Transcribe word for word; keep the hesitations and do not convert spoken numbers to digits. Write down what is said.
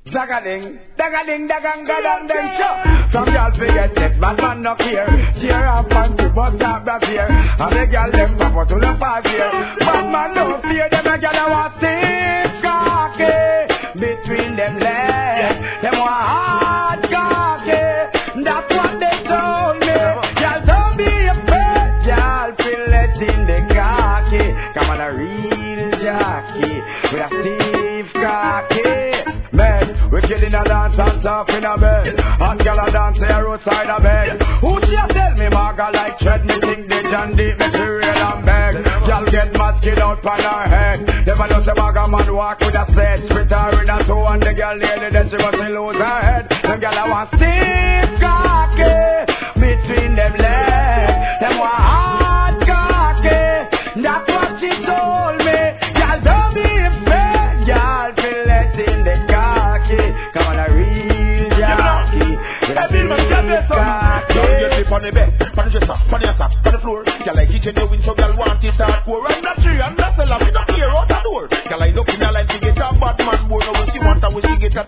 Zagading, dagading, dagang, gadang, ding, show. Some girls forget it, bad man no care. Tear up panty, bust up that here. And the girl them pop out to the five here. Bad man no fear, them a girl a want stiff cocky between them legs. Them want hard cocky. That's what they told me. Y'all don't be afraid, y'all feel it in the cocky. Come on, a real jockey with a stiff cocky. Man, we killing a dance and talk in a bed. Hot girl a dance here outside a bed. Who she a tell me Marga like tread? Me think they can deep material and beg. Y'all get mad kid out on her head. Never know say Marga man walk with a set. Spit her in a toe and the girl nearly then she must lose her head. Them girl a want stiff cocky between them legs. Them want hard cocky. That's what she told me. Y'all don't be afraid. Y'all feel it in the come on, a real jockey. Every man can be some. You sleep on the bed, on the dresser, on the top, on the floor. You like it when you win, so girl want it hardcore.